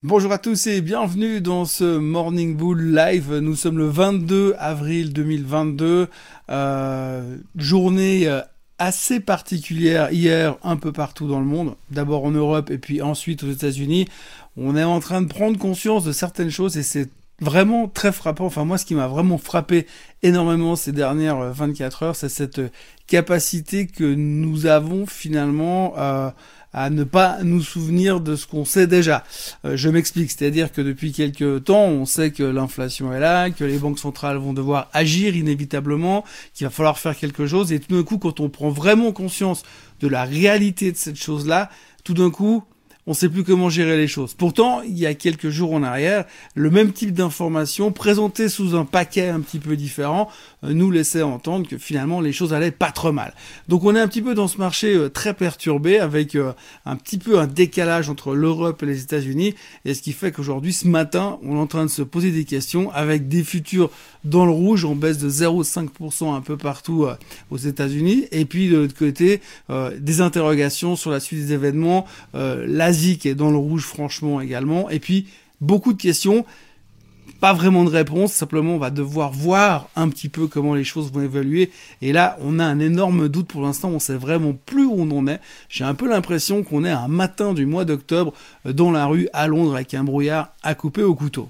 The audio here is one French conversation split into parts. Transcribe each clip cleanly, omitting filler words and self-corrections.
Bonjour à tous et bienvenue dans ce Morning Bull Live. Nous sommes le 22 avril 2022, journée assez particulière hier un peu partout dans le monde, d'abord en Europe et puis ensuite aux États-Unis. On est en train de prendre conscience de certaines choses et c'est vraiment très frappant. Enfin moi, ce qui m'a vraiment frappé énormément ces dernières 24 heures, c'est cette capacité que nous avons finalement à ne pas nous souvenir de ce qu'on sait déjà. Je m'explique, c'est-à-dire que depuis quelques temps, on sait que l'inflation est là, que les banques centrales vont devoir agir inévitablement, qu'il va falloir faire quelque chose, et tout d'un coup, quand on prend vraiment conscience de la réalité de cette chose-là, tout d'un coup, on sait plus comment gérer les choses. Pourtant, il y a quelques jours en arrière, le même type d'information présentée sous un paquet un petit peu différent nous laissait entendre que finalement les choses allaient pas trop mal. Donc on est un petit peu dans ce marché très perturbé avec un petit peu un décalage entre l'Europe et les États-Unis, et ce qui fait qu'aujourd'hui, ce matin, on est en train de se poser des questions avec des futurs dans le rouge, en baisse de 0,5% un peu partout aux États-Unis, et puis de l'autre côté, des interrogations sur la suite des événements, l'Asie qui est dans le rouge franchement également, et puis beaucoup de questions, pas vraiment de réponse, simplement on va devoir voir un petit peu comment les choses vont évoluer, et là on a un énorme doute pour l'instant, on sait vraiment plus où on en est. J'ai un peu l'impression qu'on est un matin du mois d'octobre dans la rue à Londres avec un brouillard à couper au couteau.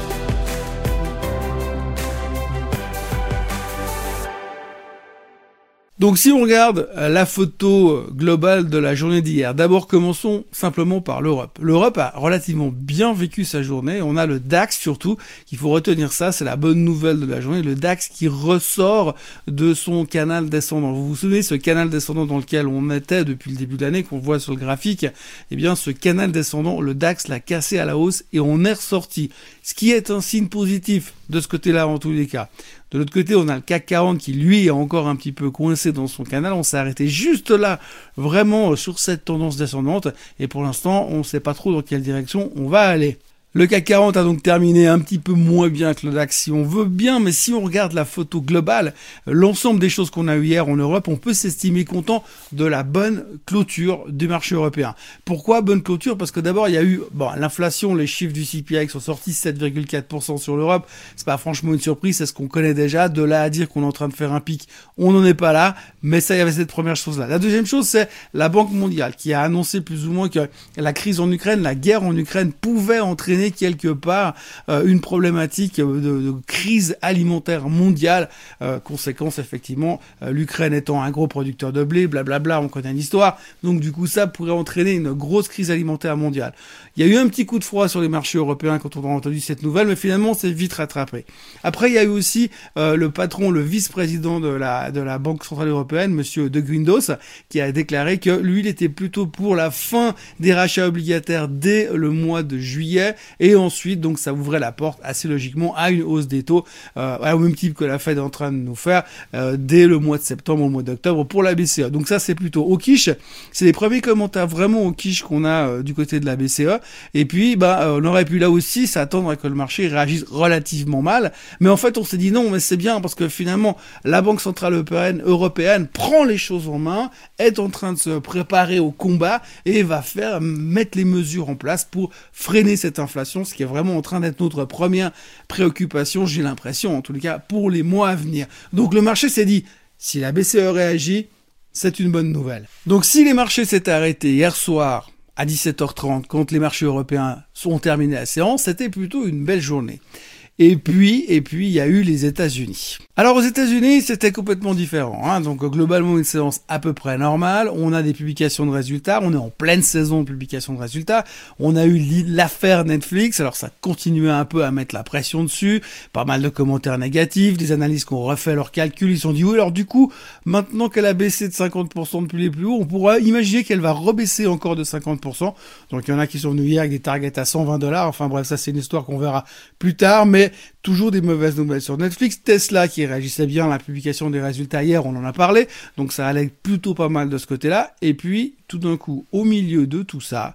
Donc si on regarde la photo globale de la journée d'hier, d'abord commençons simplement par l'Europe. L'Europe a relativement bien vécu sa journée, on a le DAX surtout, qu'il faut retenir ça, c'est la bonne nouvelle de la journée, le DAX qui ressort de son canal descendant. Vous vous souvenez, ce canal descendant dans lequel on était depuis le début de l'année, qu'on voit sur le graphique, eh bien ce canal descendant, le DAX l'a cassé à la hausse et on est ressorti, ce qui est un signe positif de ce côté-là en tous les cas. De l'autre côté, on a le CAC 40 qui, lui, est encore un petit peu coincé dans son canal. On s'est arrêté juste là, vraiment sur cette tendance descendante. Et pour l'instant, on ne sait pas trop dans quelle direction on va aller. Le CAC 40 a donc terminé un petit peu moins bien que le DAX si on veut bien, mais si on regarde la photo globale, l'ensemble des choses qu'on a eu hier en Europe, on peut s'estimer content de la bonne clôture du marché européen. Pourquoi bonne clôture? Parce que d'abord, il y a eu l'inflation, les chiffres du CPI qui sont sortis 7,4% sur l'Europe. C'est pas franchement une surprise, c'est ce qu'on connaît déjà. De là à dire qu'on est en train de faire un pic, on n'en est pas là, mais ça, il y avait cette première chose-là. La deuxième chose, c'est la Banque mondiale qui a annoncé plus ou moins que la crise en Ukraine, la guerre en Ukraine pouvait entraîner quelque part une problématique de crise alimentaire mondiale, conséquence effectivement l'Ukraine étant un gros producteur de blé, blablabla, on connaît l'histoire, donc du coup ça pourrait entraîner une grosse crise alimentaire mondiale. Il y a eu un petit coup de froid sur les marchés européens quand on a entendu cette nouvelle, mais finalement c'est vite rattrapé. Après il y a eu aussi le patron, le vice-président de la Banque Centrale Européenne, monsieur De Guindos, qui a déclaré que lui il était plutôt pour la fin des rachats obligataires dès le mois de juillet, et ensuite, donc, ça ouvrait la porte assez logiquement à une hausse des taux, au même type que la Fed est en train de nous faire dès le mois de septembre, au mois d'octobre pour la BCE. Donc ça, c'est plutôt au quiche. C'est les premiers commentaires vraiment au quiche qu'on a du côté de la BCE. Et puis, on aurait pu là aussi s'attendre à que le marché réagisse relativement mal. Mais en fait, on s'est dit non, mais c'est bien parce que finalement, la Banque Centrale Européenne prend les choses en main, est en train de se préparer au combat et va mettre les mesures en place pour freiner cette inflation, ce qui est vraiment en train d'être notre première préoccupation, j'ai l'impression, en tout cas, pour les mois à venir. Donc le marché s'est dit, si la BCE réagit, c'est une bonne nouvelle. Donc si les marchés s'étaient arrêtés hier soir à 17h30, quand les marchés européens sont terminés la séance, c'était plutôt une belle journée. Et puis, il y a eu les États-Unis. Alors aux États-Unis, c'était complètement différent. Donc globalement une séance à peu près normale. On a des publications de résultats. On est en pleine saison de publications de résultats. On a eu l'affaire Netflix. Alors ça continuait un peu à mettre la pression dessus. Pas mal de commentaires négatifs, des analystes qui ont refait leurs calculs. Ils se sont dit oui, alors du coup, maintenant qu'elle a baissé de 50% depuis les plus hauts, on pourra imaginer qu'elle va rebaisser encore de 50%. Donc il y en a qui sont venus hier avec des targets à $120. Enfin bref, ça c'est une histoire qu'on verra plus tard. Mais toujours des mauvaises nouvelles sur Netflix. Tesla qui réagissait bien à la publication des résultats hier, on en a parlé, donc ça allait plutôt pas mal de ce côté-là. Et puis, tout d'un coup, au milieu de tout ça,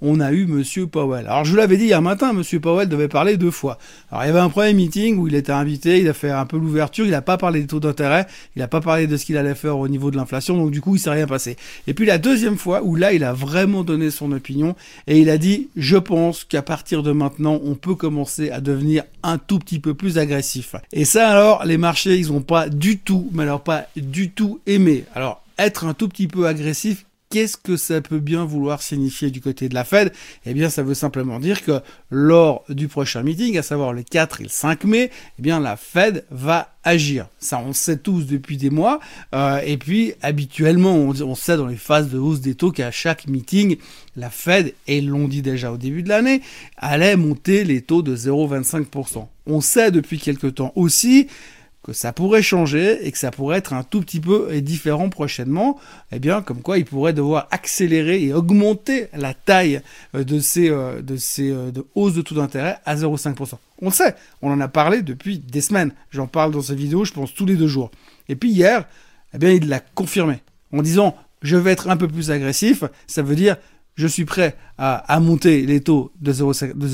on a eu Monsieur Powell. Alors je vous l'avais dit hier matin, Monsieur Powell devait parler 2 fois. Alors il y avait un premier meeting où il était invité, il a fait un peu l'ouverture, il n'a pas parlé des taux d'intérêt, il n'a pas parlé de ce qu'il allait faire au niveau de l'inflation, donc du coup il s'est rien passé. Et puis la deuxième fois où là il a vraiment donné son opinion et il a dit « Je pense qu'à partir de maintenant, on peut commencer à devenir un tout petit peu plus agressif. » Et ça alors, les marchés, ils ont pas du tout, mais alors pas du tout aimé. Alors, être un tout petit peu agressif, qu'est-ce que ça peut bien vouloir signifier du côté de la Fed? Eh bien, ça veut simplement dire que lors du prochain meeting, à savoir le 4 et le 5 mai, eh bien, la Fed va agir. Ça, on sait tous depuis des mois. Et puis, habituellement, on sait dans les phases de hausse des taux qu'à chaque meeting, la Fed, et ils l'ont dit déjà au début de l'année, allait monter les taux de 0,25%. On sait depuis quelque temps aussi que ça pourrait changer et que ça pourrait être un tout petit peu différent prochainement, eh bien, comme quoi ils pourraient devoir accélérer et augmenter la taille de ces hausses de taux d'intérêt à 0,5%. On le sait, on en a parlé depuis des semaines. J'en parle dans ces vidéos, je pense, tous les 2 jours. Et puis hier, eh bien, il l'a confirmé en disant « Je vais être un peu plus agressif », ça veut dire « Je suis prêt à monter les taux de 0,5%. »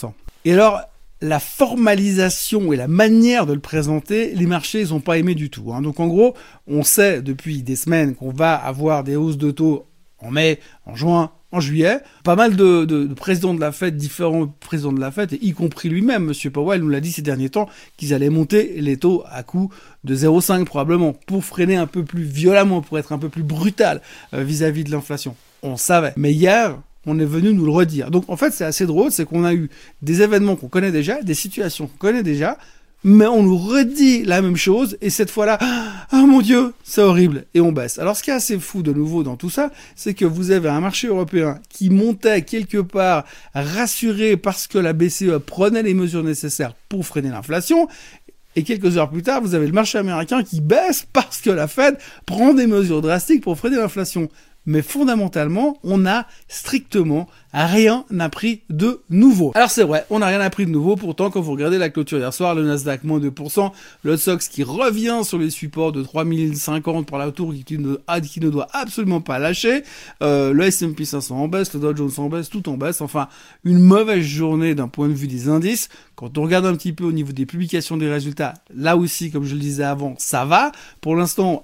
Et alors, la formalisation et la manière de le présenter, les marchés, ils n'ont pas aimé du tout. Donc en gros, on sait depuis des semaines qu'on va avoir des hausses de taux en mai, en juin, en juillet. Pas mal de présidents de la Fed, différents présidents de la Fed, y compris lui-même, Monsieur Powell, nous l'a dit ces derniers temps, qu'ils allaient monter les taux à coût de 0,5 probablement, pour freiner un peu plus violemment, pour être un peu plus brutal vis-à-vis de l'inflation. On savait. Mais hier, on est venu nous le redire. Donc en fait, c'est assez drôle, c'est qu'on a eu des événements qu'on connaît déjà, des situations qu'on connaît déjà, mais on nous redit la même chose, et cette fois-là, ah mon Dieu, c'est horrible, et on baisse. Alors ce qui est assez fou de nouveau dans tout ça, c'est que vous avez un marché européen qui montait quelque part rassuré parce que la BCE prenait les mesures nécessaires pour freiner l'inflation, et quelques heures plus tard, vous avez le marché américain qui baisse parce que la Fed prend des mesures drastiques pour freiner l'inflation. Mais fondamentalement, on n'a strictement rien appris de nouveau. Alors c'est vrai, on n'a rien appris de nouveau, pourtant quand vous regardez la clôture hier soir, le Nasdaq moins 2%, le SOX qui revient sur les supports de 3050 par la tour qui ne doit absolument pas lâcher, le S&P 500 en baisse, le Dow Jones en baisse, tout en baisse, enfin une mauvaise journée d'un point de vue des indices. Quand on regarde un petit peu au niveau des publications des résultats, là aussi, comme je le disais avant, ça va. Pour l'instant,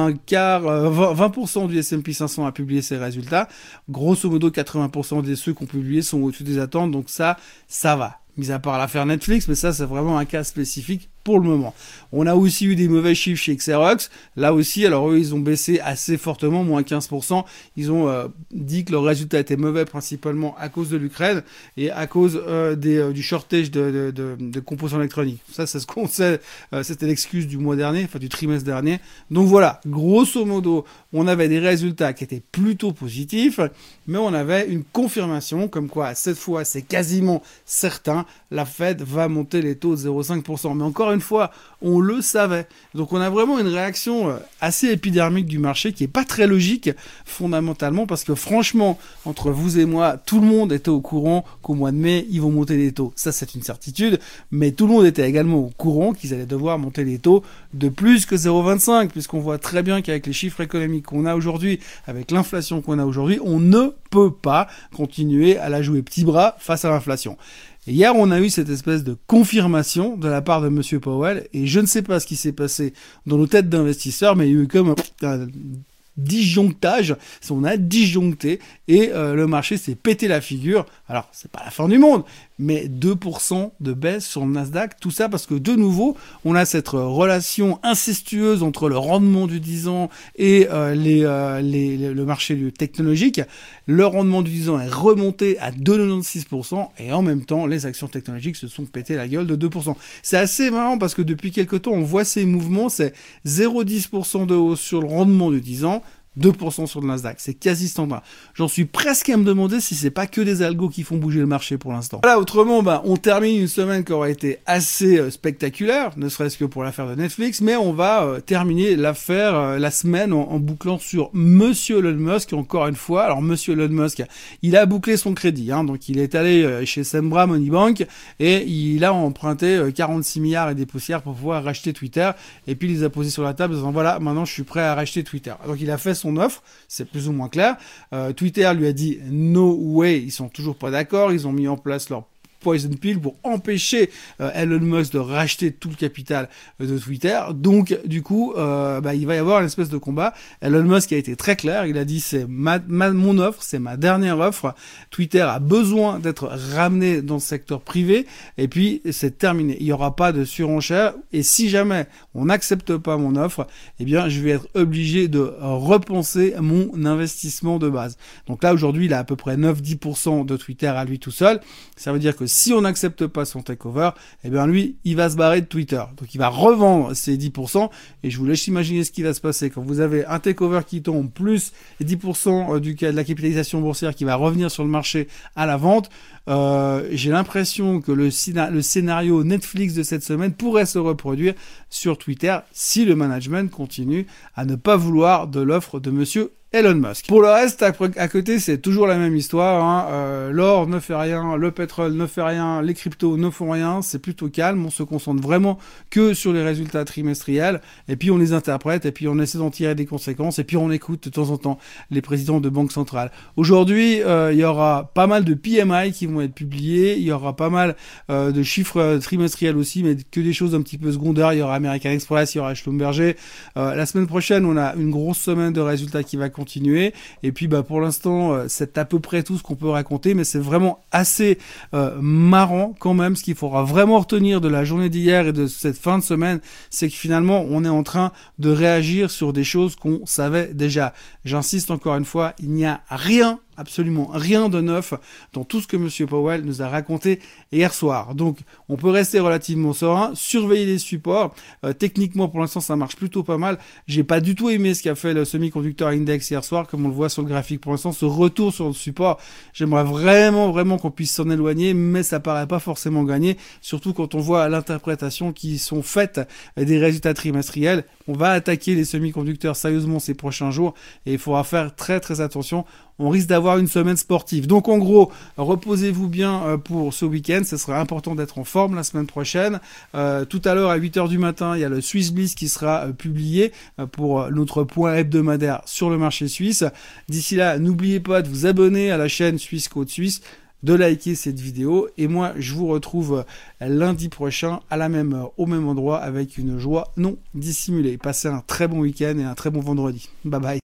20% du S&P 500 a publié ses résultats. Grosso modo, 80% des ceux qui ont publié sont au-dessus des attentes, donc ça va. Mis à part l'affaire Netflix, mais ça, c'est vraiment un cas spécifique pour le moment. On a aussi eu des mauvais chiffres chez Xerox. Là aussi, alors eux, ils ont baissé assez fortement, moins 15%. Ils ont dit que leur résultat était mauvais principalement à cause de l'Ukraine et à cause du shortage de composants électroniques. Ça, c'est ce qu'on sait. C'était l'excuse du mois dernier, enfin du trimestre dernier. Donc voilà, grosso modo, on avait des résultats qui étaient plutôt positifs, mais on avait une confirmation comme quoi, cette fois, c'est quasiment certain, la Fed va monter les taux de 0,5%. Mais encore une fois, on le savait. Donc on a vraiment une réaction assez épidermique du marché qui est pas très logique fondamentalement, parce que franchement, entre vous et moi, tout le monde était au courant qu'au mois de mai, ils vont monter les taux. Ça, c'est une certitude, mais tout le monde était également au courant qu'ils allaient devoir monter les taux de plus que 0,25, puisqu'on voit très bien qu'avec les chiffres économiques qu'on a aujourd'hui, avec l'inflation qu'on a aujourd'hui, on ne peut pas continuer à la jouer petit bras face à l'inflation. Et hier, on a eu cette espèce de confirmation de la part de Monsieur Powell, et je ne sais pas ce qui s'est passé dans nos têtes d'investisseurs, mais il y a eu comme un disjonctage, on a disjoncté, et le marché s'est pété la figure. Alors, c'est pas la fin du monde, mais 2% de baisse sur le Nasdaq, tout ça parce que de nouveau, on a cette relation incestueuse entre le rendement du 10 ans et le marché technologique. Le rendement du 10 ans est remonté à 2,96%, et en même temps, les actions technologiques se sont pété la gueule de 2%. C'est assez marrant parce que depuis quelque temps, on voit ces mouvements, c'est 0,10% de hausse sur le rendement du 10 ans, 2% sur le Nasdaq, c'est quasi standard. J'en suis presque à me demander si c'est pas que des algos qui font bouger le marché pour l'instant. Voilà, autrement, on termine une semaine qui aura été assez spectaculaire, ne serait-ce que pour l'affaire de Netflix, mais on va terminer l'affaire, la semaine, en bouclant sur Monsieur Elon Musk, encore une fois. Alors, Monsieur Elon Musk, il a bouclé son crédit, donc il est allé chez Sembra Money Bank, et il a emprunté 46 milliards et des poussières pour pouvoir racheter Twitter, et puis il les a posés sur la table en disant, voilà, maintenant je suis prêt à racheter Twitter. Donc il a fait son son offre, c'est plus ou moins clair. Twitter lui a dit no way, ils sont toujours pas d'accord, ils ont mis en place leur poison pill pour empêcher Elon Musk de racheter tout le capital de Twitter. Donc, du coup, il va y avoir une espèce de combat. Elon Musk a été très clair. Il a dit c'est mon offre, c'est ma dernière offre. Twitter a besoin d'être ramené dans le secteur privé. Et puis, c'est terminé. Il n'y aura pas de surenchère. Et si jamais on n'accepte pas mon offre, eh bien, je vais être obligé de repenser mon investissement de base. Donc là, aujourd'hui, il a à peu près 9-10% de Twitter à lui tout seul. Ça veut dire que si on n'accepte pas son takeover, eh bien lui, il va se barrer de Twitter. Donc il va revendre ses 10%, et je vous laisse imaginer ce qui va se passer quand vous avez un takeover qui tombe, plus les 10% de la capitalisation boursière qui va revenir sur le marché à la vente. J'ai l'impression que le scénario Netflix de cette semaine pourrait se reproduire sur Twitter si le management continue à ne pas vouloir de l'offre de monsieur Elon Musk. Pour le reste, à côté, c'est toujours la même histoire. Hein. L'or ne fait rien, le pétrole ne fait rien, les cryptos ne font rien. C'est plutôt calme. On se concentre vraiment que sur les résultats trimestriels. Et puis on les interprète, et puis on essaie d'en tirer des conséquences. Et puis on écoute de temps en temps les présidents de banques centrales. Aujourd'hui, il y aura pas mal de PMI qui vont être publiés. Il y aura pas mal de chiffres trimestriels aussi, mais que des choses un petit peu secondaires. Il y aura American Express, il y aura Schlumberger. La semaine prochaine, on a une grosse semaine de résultats qui va continuer, et puis pour l'instant c'est à peu près tout ce qu'on peut raconter, mais c'est vraiment assez marrant quand même. Ce qu'il faudra vraiment retenir de la journée d'hier et de cette fin de semaine, c'est que finalement on est en train de réagir sur des choses qu'on savait déjà. J'insiste encore une fois, il n'y a rien, absolument rien de neuf dans tout ce que Monsieur Powell nous a raconté hier soir. Donc, on peut rester relativement serein, surveiller les supports. Techniquement, pour l'instant, ça marche plutôt pas mal. J'ai pas du tout aimé ce qu'a fait le Semiconductor Index hier soir, comme on le voit sur le graphique. Pour l'instant, ce retour sur le support, j'aimerais vraiment qu'on puisse s'en éloigner, mais ça paraît pas forcément gagné, surtout quand on voit l'interprétation qui sont faites des résultats trimestriels. On va attaquer les semi-conducteurs sérieusement ces prochains jours, et il faudra faire très attention. On risque d'avoir une semaine sportive. Donc en gros, reposez-vous bien pour ce week-end. Ce sera important d'être en forme la semaine prochaine. Tout à l'heure à 8h du matin, il y a le Swiss Bliss qui sera publié pour notre point hebdomadaire sur le marché suisse. D'ici là, n'oubliez pas de vous abonner à la chaîne Suisse Côte Suisse, de liker cette vidéo, et moi je vous retrouve lundi prochain à la même heure, au même endroit, avec une joie non dissimulée. Passez un très bon week-end et un très bon vendredi. Bye bye.